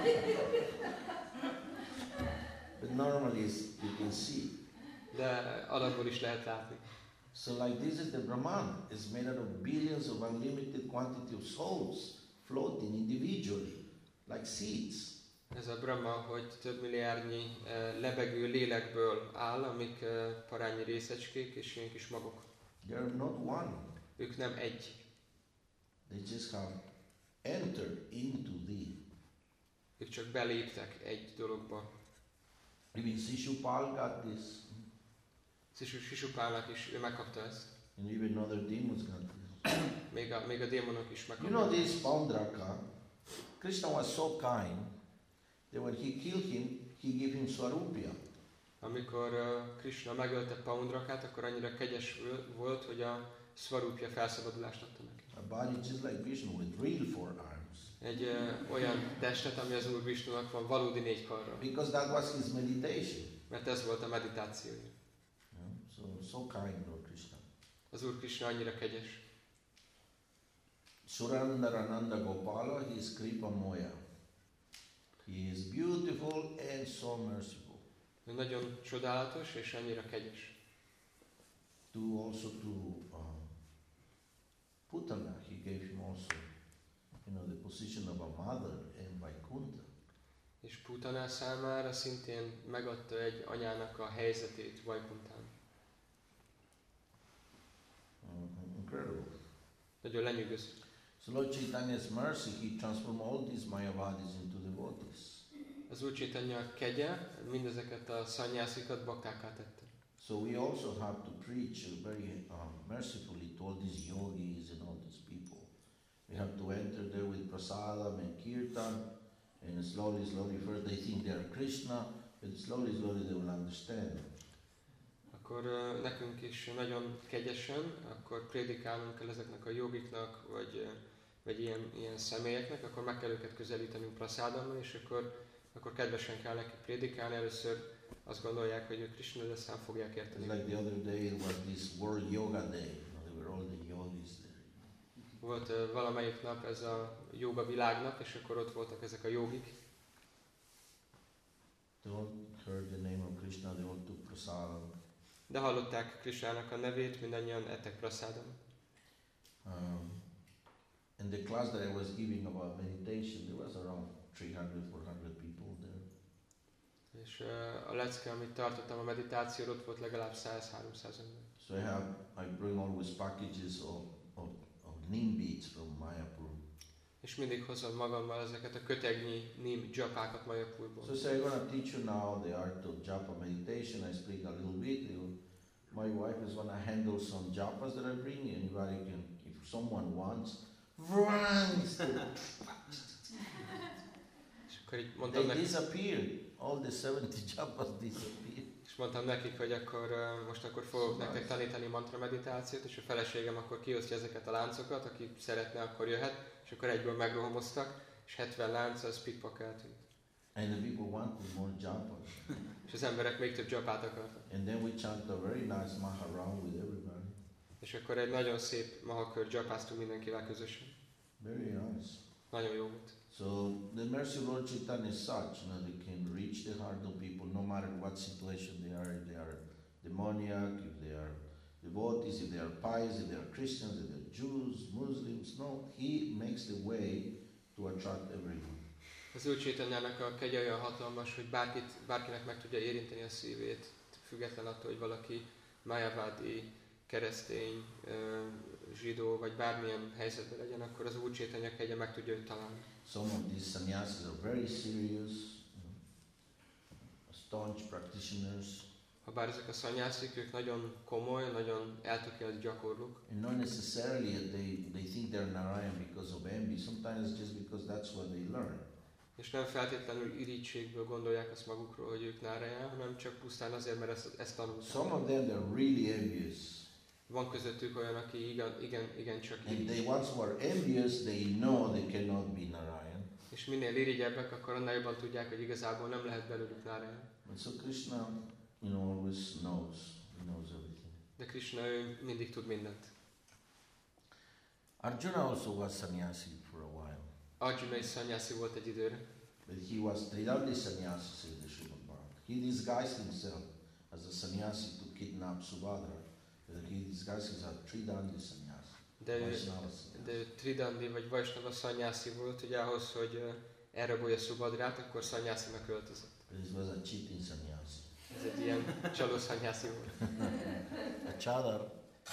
But normally you can see. De alapból is lehet látni. So like this is the Brahman. It's made out of billions of unlimited quantity of souls floating individually, like seeds. Ez a Brahma, hogy több milliárdnyi lebegő lélekből áll, amik parányi részecskék és ilyen kis magok. They are not one. Ők nem egy. They just have entered into thee. Ők csak beléptek egy dologba. Even Shishupal got this. Sisupálnak is, ő megkapta ezt. And even other demons got this. Még a démonok is You megkapták. know this Paundraka, Krishna was so kind that when he killed him, he gave him Swarupya. Amikor Krishna megölte Paundrakát, akkor annyira kegyes volt, hogy a Svarupya felszabadulást adta neki. A body just like Vishnu with real 4 arms. Egy olyan testet, ami az Úr Vishnunak van valódi 4 karra. Because that was his meditation. Mert ez volt a meditációja. Yeah? So kind, Lord Krishna. Az Úr Krishna annyira kegyes. Surandarananda Gopala, he is Kripa Moya. He is beautiful and so merciful. Ő nagyon csodálatos és annyira kegyes. Also to Putana, he gave him also, the position of a mother and Vaikuntha. És Putana számára szintén megadta egy anyának a helyzetét Vaikuntán. Incredible. Nagyon lenyűgöző. So Lord Chaitanya's mercy, he transformed all these Mayavadis into devotees. Az Úr Chaitanya kegye mindezeket a szanyászikat baktákká tette. So we also have to preach very mercifully to all these yogis and all these people. We have to enter there with prasadam and kirtan, and slowly, first they think they are Krishna, but slowly they will understand. Akkor nekünk is nagyon kegyesen, akkor prédikálnunk kell ezeknek a jogiknak, vagy ilyen személyeknek, akkor meg kell őket közelítenünk praszádámmal, és akkor kedvesen kell nekik prédikálni. Először azt gondolják, hogy ők Krishna, de aztán fogják érteni. It's like the other day it was this World Yoga Day. There were all the yogis there. Volt valamelyik nap ez a joga világnap, és akkor ott voltak ezek a jogik. They all heard the name of Krishna, they all took prasadam. De hallották Krishnának a nevét, mindannyian ettek prasádam. In the class that I was giving about meditation, there was around 300-400 people there. És a lecke, amit tartottam a meditációról, ott volt legalább 100-300 ember. So I bring always packages of neem beads from Mayapur. És mindig hozom magammal ezeket a kötegnyi neem japákat Mayapurból. So I'm going to teach you now the art of japa meditation. I speak a little bit. My wife is going to handle some japas that I bring. Anybody can, if someone wants, És akkor így mondtam they nekik, disappeared. All the 70 japas disappeared. és mondtam nekik, hogy akkor most fogok nektek tanítani mantra meditációt, és a feleségem akkor kiosztja ezeket a láncokat, aki szeretne, akkor jöhet, és akkor egyből megrohamoztak, és 70 lánc az pikpak eltűnt. And the people wanted more japas. És az emberek még több japát akartak. And then we chant a very nice Maharam with everybody. És akkor egy nagyon szép mahakör japáztunk mindenkivel közösen. Very nice. Nagyon jó volt. So the mercy of Lord Chaitanya is such, they can reach the heart of people no matter what situation they are. If they are demoniac, if they are devotees, if they are pious, if they are Christians, if they are Jews, Muslims. No, he makes the way to attract everyone. Az Úr Chaitanyának a kegye olyan hatalmas, hogy bárkinek meg tudja érinteni a szívét, független attól, hogy valaki májavádi, keresztény, zsidó, vagy bármilyen helyzetben legyen, akkor az Úr Chaitanya kegye meg tudja őt találni. Some of these sannyasis are very serious, staunch practitioners. Habár ezek a szanyászik, ők nagyon komoly, nagyon eltökélt gyakorlók. And not necessarily they think they're Narayan because of envy. Sometimes just because that's what they learn. És nem feltétlenül irítségből gondolják azt magukról, hogy ők Narayan, hanem csak pusztán azért, mert ezt tanulták. Some of them they're really envious. Van közöttük olyan, aki igen csak And they once were envious, they know they cannot be Narayan. És minél irigyebbek, akkor annál jobban tudják, hogy igazából nem lehet belőlük Narayan. But so Krishna, always knows. He knows everything. De Krishna ő mindig tud mindent. Arjuna also was sannyasi for a while. Arjuna is szanyászi volt egy időre. But he was Tridandi sannyasi, says the Srimad Bhagavatam. He disguised himself as a sannyasi to kidnap Subhadra. But he disguised himself as Tridandi sannyasi. De ő Tridandi vagy Vaisnava szanyászi volt, ugye ahhoz, hogy elrabolja Subhadrát, akkor szanyászinak öltözött. But this was a cheating sannyasi. Ez egy ilyen csaló szanyászi volt. A chadar.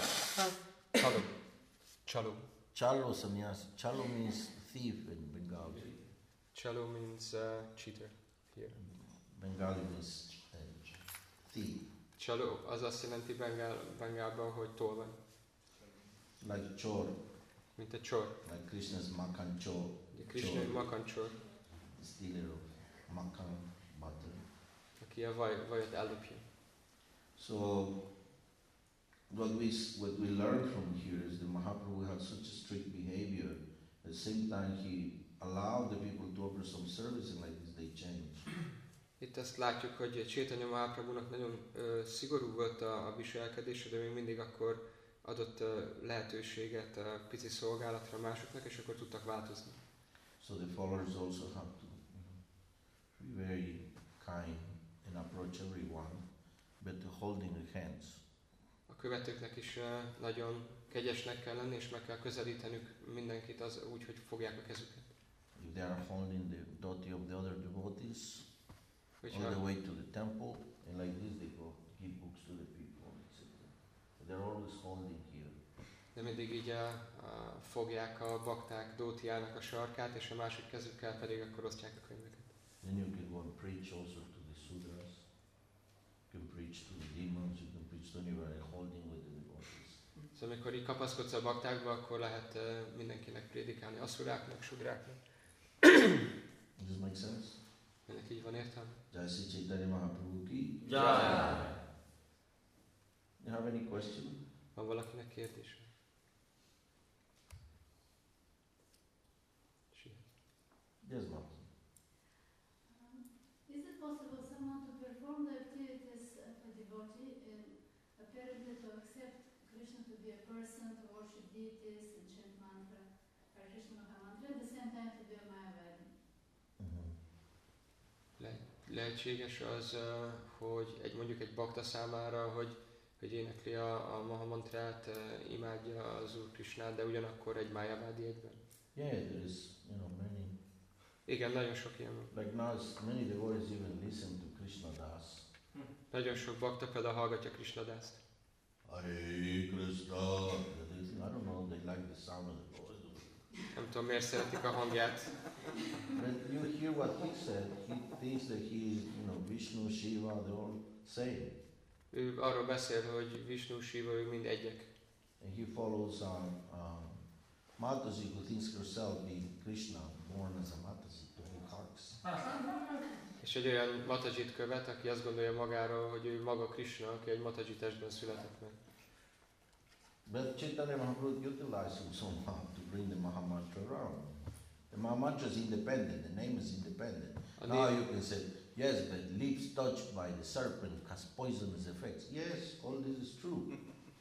Csaló. Chalo sannyasi. Chalo means thief in Bengali. Csaló means cheater here. Bengali means thief. Csaló az azt jelenti Bengálban, hogy tolvaj. Like chor. Mint egy csor. Like Krishna's Makhan Chor. Krishna Makhan Chor. The stealer of Makhan butter. Aki a vajat ellopja. So what we learn from here is that Mahaprabhu had such a strict behavior. At the same time he allowed the people to offer some service, and like this they change. Itt azt látjuk, hogy Chaitanya Mahaprabhunak nagyon szigorú volt a viselkedése, de még mindig akkor adott lehetőséget a pici szolgálatra másoknak, és akkor tudtak változni. So the followers also have to be very kind and approach everyone, but holding the hands. A követőknek is nagyon kegyesnek kell lenni, és meg kell közelítenünk mindenkit az úgy, hogy fogják a kezüket. If they are holding the dhoti of the other devotees, all the way to the temple, and like this they go give books to the people, etc. They're always holding here. De mindig így fogják a bakták dótiának a sarkát, és a másik kezükkel pedig akkor osztják a könyveket. Then you can go and preach also to the sudras. You can preach to the demons, you can preach to anybody holding with the devotees. Szóval amikor így kapaszkodsz a baktákba, akkor lehet mindenkinek prédikálni, asszuráknak, sudráknak. Does this make sense? Ennek így van értelme? Jai Sri Chaitanya Mahaprabhu ki. Jai. You have any question? Van valakinek kérdése? Yes, Martin. Is it possible someone to perform the activities of a devotee and apparently to accept Krishna to be a person, to worship deities and chant mantra, or Krishna Maha mantra, at the same time to be a Mayavadi? Lehetséges az, hogy mondjuk egy bakta számára, hogy énekli a Maha mantrát, imádja az Úr Krishnát, de ugyanakkor egy Mayavadi egyben. Yeah, there is, many. Igen, nagyon sok ilyen van. Like now, many devotees even listen to Krishna Das. Nagyon sok bakta például hallgatja Krishna Dast. Hare Krishna. I don't know, they like the sound of the voice. Nem tudom, miért szeretik a hangját. But you hear what he said. He thinks that he is, Vishnu, Shiva, they're all same. Ő arról beszél, hogy Vishnu, Shiva, ők mind egyek. And he follows Mataji, who thinks herself being Krishna, born as a Mataji, to make hearts. És egy olyan Matajit követ, aki azt gondolja magáról, hogy ő maga Krishna, aki egy Mataji testben született meg. But Chaitanya Mahaprabhu utilized him somehow to bring the Mahamantra around. The Mahamantra is independent, the name is independent. Now you can say, yes, but lips touched by the serpent has poisonous effects. Yes, all this is true.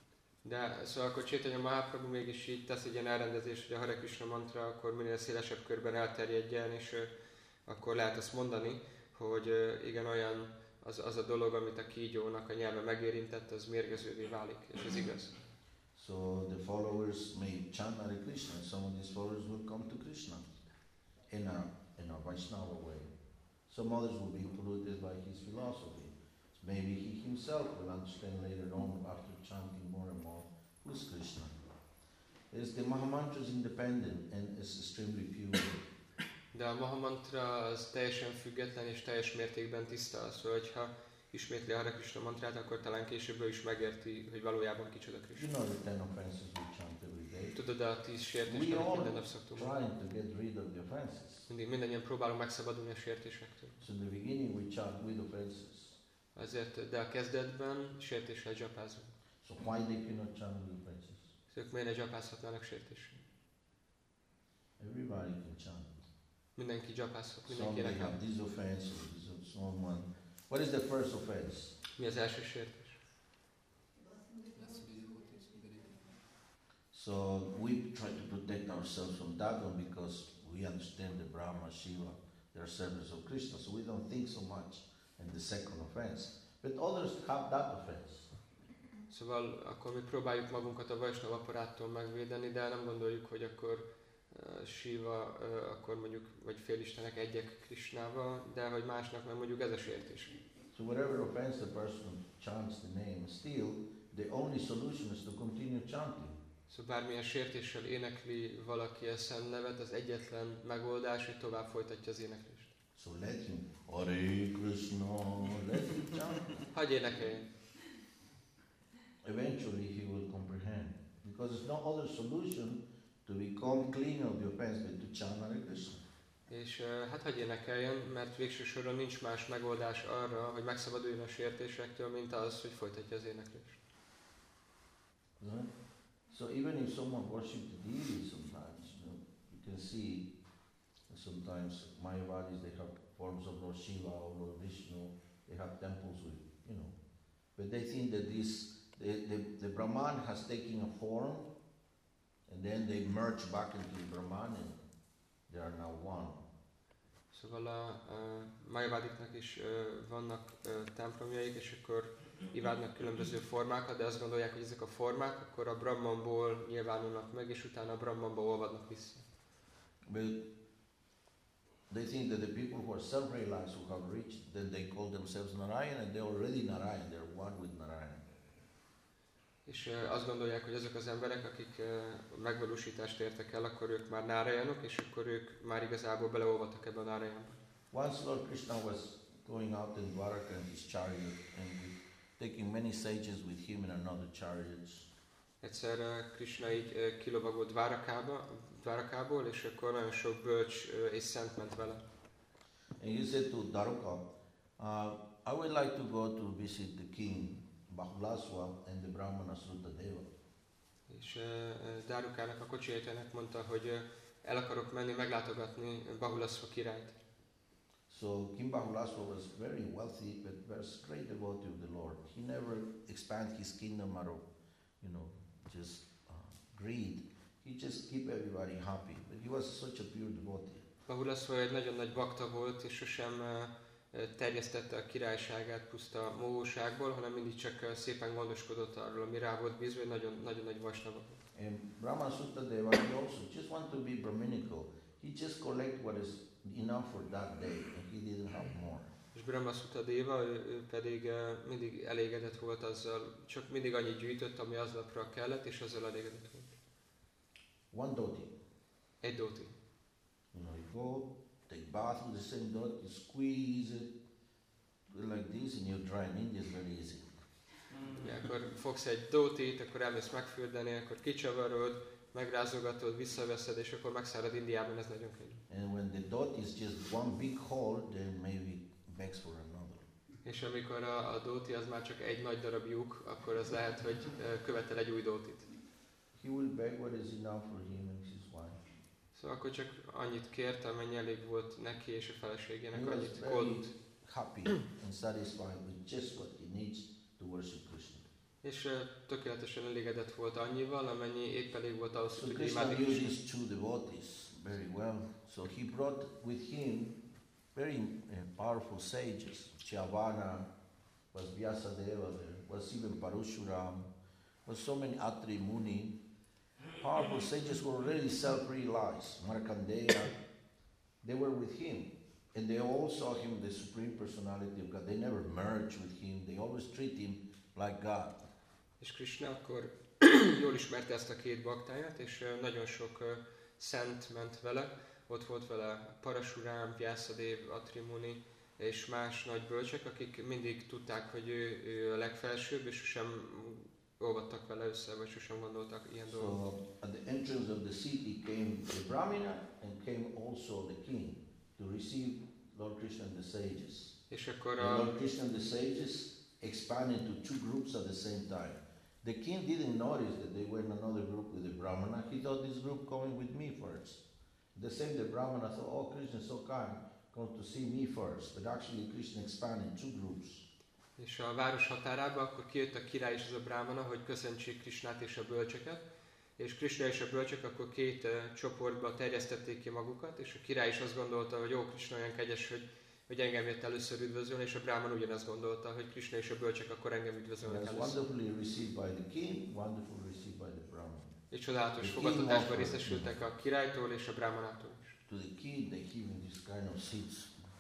De szóval akkor Chaitanya Mahaprabhu mégis így tesz egy ilyen elrendezést, hogy a Hare Krishna mantra akkor minél szélesebb körben elterjedjen, és akkor lehet azt mondani, hogy igen, olyan az a dolog, amit a kígyónak a nyelve megérintett, az mérgezővé válik, és ez igaz. So the followers may chant Hare Krishna, and some of these followers will come to Krishna in a Vaishnava way. Some others will be polluted by his philosophy. Maybe he himself will understand later on after chanting more and more who's Krishna. The Mahamantra is independent and it's extremely pure. De a Mahamantra az teljesen független és teljes mértékben tiszta. Szóval, hogyha ismétli a Hare Krishna mantrát, akkor talán később ő is megérti, hogy valójában kicsoda Krishna. You know the 10 offenses we chant every day. Tudod, a 10 sértést, We amit all minden nap szoktunk. trying to get rid of the offenses. Mindannyian próbálunk megszabadulni a sértésektől. So in the beginning we chant with offenses. Azért, de a kezdetben sértéssel dzsapázunk. So why they cannot chant with offenses? Ők miért ne dzsapázhatnának sértéssel? Everybody can chant. Mindenki dzsapázhat, Some mindenki they have énekel. this offense or this one. What is the first offense? Mi az első sértés? So we try to protect ourselves from that one because we understand the Brahma, Shiva, they are servants of Krishna, so we don't think so much in the second offense. But others have that offense. Szóval akkor mi próbáljuk magunkat a Vaisnava apparáttól megvédeni, de nem gondoljuk, hogy akkor Shiva, akkor mondjuk, vagy félistenek egyek Krishnával, de hogy másnak meg mondjuk ez a sértés. So whatever offense the person chants the name, still the only solution is to continue chanting. Szóval bármilyen sértéssel énekli valaki a szent nevet, az egyetlen megoldás, hogy tovább folytatja az éneklést. So let him, Hare Krishna, let him chant. Hagyj énekeljen. Eventually he will comprehend. Because there's no other solution to become clean of the offense but to chant Hare Krishna. És hát hagyj énekeljen, mert végső soron nincs más megoldás arra, hogy megszabaduljon a sértésektől, mint az, hogy folytatja az éneklést. Right? So even if someone worships the deity sometimes, you can see sometimes Mayavadis, they have forms of Lord Shiva or Lord Vishnu, they have temples with, but they think that the Brahman has taken a form and then they merge back into the Brahman and they are now one. Szóval a Mayavadiknak is vannak templomjaik, és akkor imádnak különböző formákat, de azt gondolják, hogy ezek a formák akkor a Brahmanból nyilvánulnak meg, és utána a Brahmanba olvadnak vissza. But they think that the people who are self-realized, who have reached, then they call themselves Narayan and they're already Narayan, they're one with Narayan. És azt gondolják, hogy azok az emberek, akik megvalósítást értek el, akkor ők már Narayanok, és akkor ők már igazából beleolvadtak ebbe a Narayanba. Once Lord Krishna was going out in Dwaraka in his chariot and taking many sages with him in another chariots. Egyszer Krishna így kilovagolt Dwarakából, és akkor nagyon sok bölcs és szent ment vele. And he said to Dwaraka, I would like to go to visit the king, Bahulaswa, and the Brahmana Srutadeva. És Darukának, a kocsijaitának mondta, hogy el akarok menni meglátogatni Bahulaswa királyt. So King Bahulaswa was very wealthy, but was great devotee of the Lord. He never expanded his kingdom out of, just greed. He just keep everybody happy. But he was such a pure devotee. Bahulaswa egy nagyon nagy bakta volt, és sosem terjesztette a királyságát puszta mohóságból, hanem mindig csak szépen gondoskodott arról, ami rá volt bízva, hogy nagyon, nagyon nagy vasnava volt. And Brahmana Srutadeva, he also just want to be Brahminical. He just collect what is enough for that day, and he didn't have more. És Brahma Sutta Deva, ő pedig mindig elégedett volt azzal, csak mindig annyit gyűjtött, ami aznapra kellett, és azzal elégedett volt. One dhoti. Egy dhoti. You go, take bath with the same dhoti, you squeeze it like this, and you dry. In India is very easy. Ugye, akkor fogsz egy dhotit, akkor elmész megfürdeni, akkor kicsavarod, megrázogatod, visszaveszed, és akkor megszárad. Indiában, ez nagyon könnyű. And when the dhoti is just one big hole, then maybe begs for another. És amikor a dhoti az már csak egy nagy darab lyuk, akkor az lehet, hogy követel egy új dhotit. He will beg what is enough for him and his wife. Szóval akkor csak annyit kért, amennyi elég volt neki és a feleségének, He was annyit very koldult. happy and satisfied with just what he needs to worship Krishna. És tökéletesen elégedett volt annyival, amennyi épp elég volt ahhoz, So hogy tudja Krishna imádni knew Krisnát. these two devotees very well. So he brought with him very powerful sages. Chavana, was Vyasadeva there, was even Parashuram, was so many Atri Muni, powerful sages who already self-realized. Markandeya, they were with him. And they all saw him, the Supreme Personality of God. They never merged with him. They always treat him like God. És Krishna akkor jól ismerte ezt a két baktáját, és nagyon sok szent ment vele. Ott volt vele Parashuram, Vyasadeva, Atri Muni és más nagy bölcsek, akik mindig tudták, hogy ő a legfelsőbb, és sosem olvadtak vele össze, vagy sosem gondoltak ilyen dolgokra. So at the entrance of the city came the Brahmana and came also the king to receive Lord Krishna and the sages. És akkor And Lord Krishna and the sages expanded to two groups at the same time. The king didn't notice that they were in another group with the Brahmana. He thought this group coming with me first. The same the Brahmana thought, oh, Krishna is so kind, come to see me first. But actually Krishna expanded two groups. És a város határába akkor kijött a király és az a brámana, hogy köszöntsék Krisnát és a bölcseket. És Krishna és a bölcsek akkor két csoportba terjesztették ki magukat, és a király is azt gondolta, hogy jó, Krishna olyan kegyes, hogy engem jött először üdvözölni, és a brámana ugyanazt gondolta, hogy Krishna és a bölcsek akkor engem It üdvözölnek was először. wonderfully received by the king, wonderfully received by the Brahmana. És csodálatos The fogadtatásban king részesültek a királytól és a brámanától is. To the king they give him this kind of seats,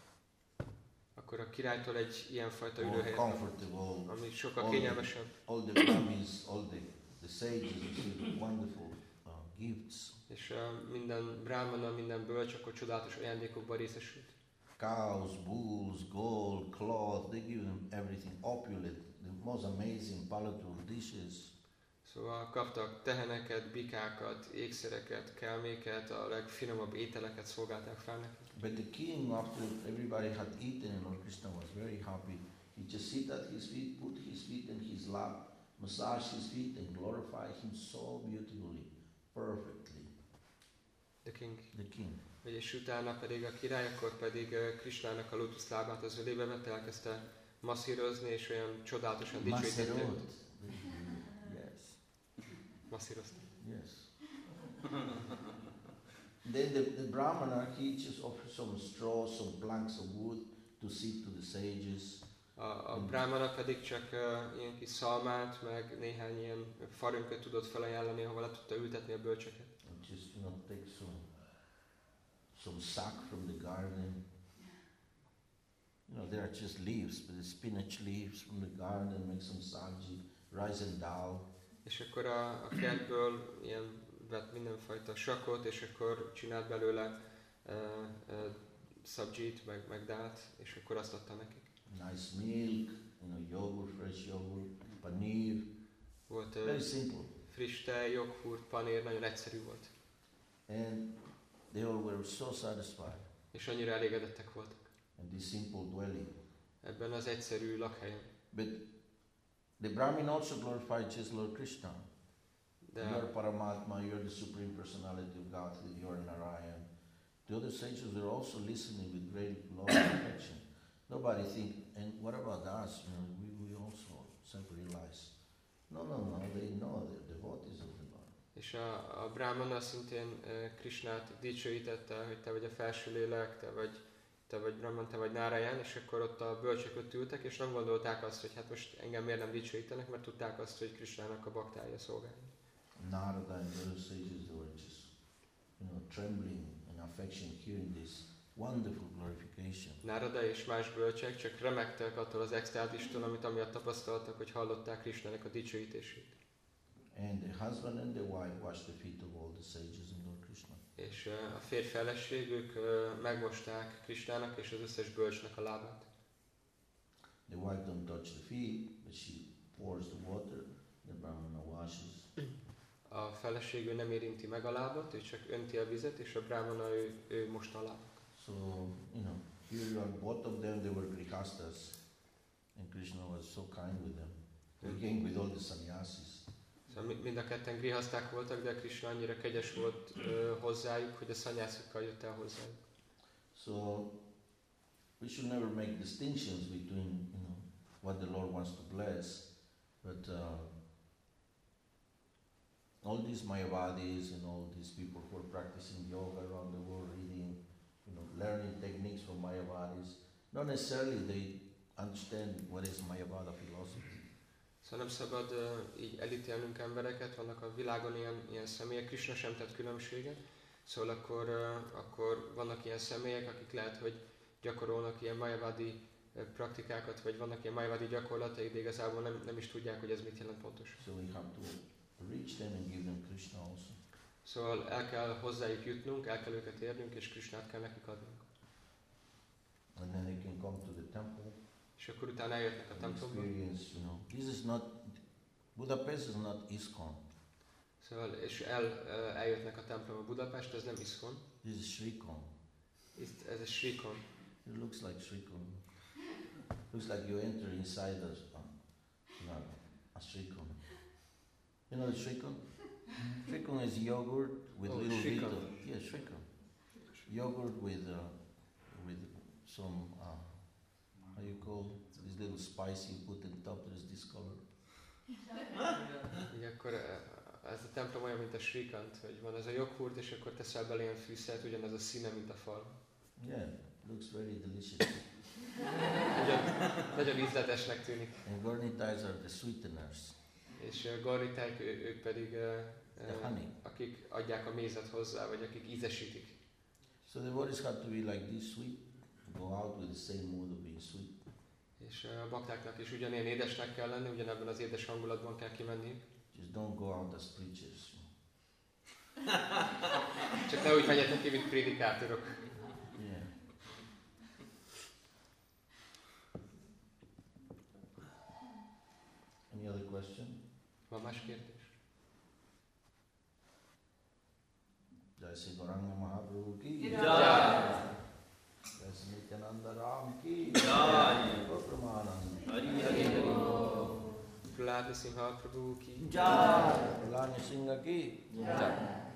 Akkor a királytól egy ilyenfajta more ülőhelyet kap, comfortable. ami sokkal kényelmesebb. All the Brahmins, all the sages received wonderful gifts. És minden brámana, minden bölcs akkor csodálatos ajándékokban részesült. Cows, bulls, gold, cloth, they give them everything, opulent, the most amazing palatable dishes. Szóval kaptak teheneket, bikákat, ékszereket, kelméket, a legfinomabb ételeket szolgálták fel neki. But the king, after everybody had eaten and Lord Krishna was very happy, he just sit at his feet, put his feet in his lap, massage his feet and glorify him so beautifully, perfectly. The king. The king. És utána pedig a király, akkor pedig Krishnának a lótuszlábát az ölébe vette, elkezdte masszírozni, és olyan csodálatosan dicsőítette. Maserot. Yes. Masszírozta. Yes. Then the Brahmana, he just offers some straw, some planks of wood to sit to the sages. A brámana pedig csak ilyen kis szalmát, meg néhány ilyen farönköt tudott felajánlani, ahol le tudta ültetni a bölcseket. And just, take some sack from the garden. They are just leaves, but the spinach leaves from the garden, make some sabji, rice and dal. És akkor a kertből ilyen vett mindenfajta sakot, és akkor csinált belőle szabjit, meg dált, és akkor azt adta nekik. Nice milk, yogurt, fresh yogurt, paneer. Volt Very simple. friss tej, joghurt, panér, nagyon egyszerű volt. And they all were so satisfied És annyira elégedettek voltak in this simple dwelling. ebben az egyszerű lakhelyen. But the Brahmin also glorified just Lord Krishna. De You are Paramatma, you are the Supreme Personality of Godhead, you are Narayan. The other sages were also listening with great love and affection. Nobody think, and what about us? We also self-realize. No, they know they're devotees of the Lord. és a brámana szintén Krishnát dicsőítette, hogy te vagy a felső lélek, te vagy Brahman, te vagy Narayan, és akkor ott a bölcsök ott ültek, és nem gondolták azt, hogy hát most engem miért nem dicsőítenek, mert tudták azt, hogy Krishnának a baktája szolgálni. Narada and the other sages, they were just, trembling in affection, hearing this wonderful glorification. Narada és más bölcsek csak remegtek attól az extázistól, amit amiatt tapasztaltak, hogy hallották Krishnának a dicsőítését. And the husband and the wife washed the feet of all the sages and Lord Krishna. És a férj feleség, ők megmosták Krishnának és az összes bölcsnek a lábát. The wife don't touch the feet, but she pours the water, the Brahmana washes. A feleség ő nem érinti meg a lábat, ő csak önti a vizet, és a brámana ő mosta a lábat. So, here you are, both of them, they were grihastas, and Krishna was so kind with them. He came with all the sannyasis. Szóval mind a ketten grihaszták voltak, de Krishna annyira kegyes volt hozzájuk, hogy a szanyászikkal jött el hozzájuk. So, we should never make distinctions between, what the Lord wants to bless But all these Mayavadis and all these people who are practicing yoga around the world, reading, learning techniques from Mayavadis, not necessarily they understand what is Mayavada philosophy. Szóval nem szabad így elítélnünk embereket, vannak a világon ilyen személyek, Krishna sem tett különbséget, szóval akkor vannak ilyen személyek, akik lehet, hogy gyakorolnak ilyen Mayavadi praktikákat, vagy vannak ilyen Mayavadi gyakorlatai, de igazából nem is tudják, hogy ez mit jelent pontosan. So we have to reach them and give them Krishna also. Szóval el kell hozzájuk jutnunk, el kell őket érnünk, és Krishnát kell nekik adnunk. And then they can come to the temple. És akkor utána eljöttnek a And templomba. experience, this is not, Budapest is not ISKCON. Szóval, és eljöttnek a templomba Budapest, ez nem ISKCON. This is Shrikon. Ez a Shrikon. It looks like Shrikon. Looks like you enter inside a Shrikon. You know the Shrikon? Shrikon is yogurt with little bit of Shrikon. Yogurt with some how you call this little spice you put in top that is this color. Így akkor ez a templom olyan, mint a Shrikant, hogy van ez a joghurt, és akkor teszel bele ilyen fűszert, ugyanaz a színe, mint a fal. Yeah, looks very delicious. Nagyon ízletesnek tűnik. And gornitais are the sweeteners. És gorniták, ők pedig The honey. akik adják a mézet hozzá, vagy akik ízesítik. So the devotees have to be like this sweet, go out with the same mood of being sweet. És a baktáknak is ugyanilyen édesnek kell lenni, ugyanebben az édes hangulatban kell kimenni. Just don't go out as preachers. Csak ne úgy menjetek ki, mint prédikátorok. Yeah. Any other question? Van más kérdés? Jai Sri Gauranga Mahaprabhu ki. Jai. Jai Sri Nityananda Ram ki. Jai. Pramanand. Hari Hari Hari. Prahlad Nrsimha Prabhu ki. Jai. Prahlad Singha ki. Jai.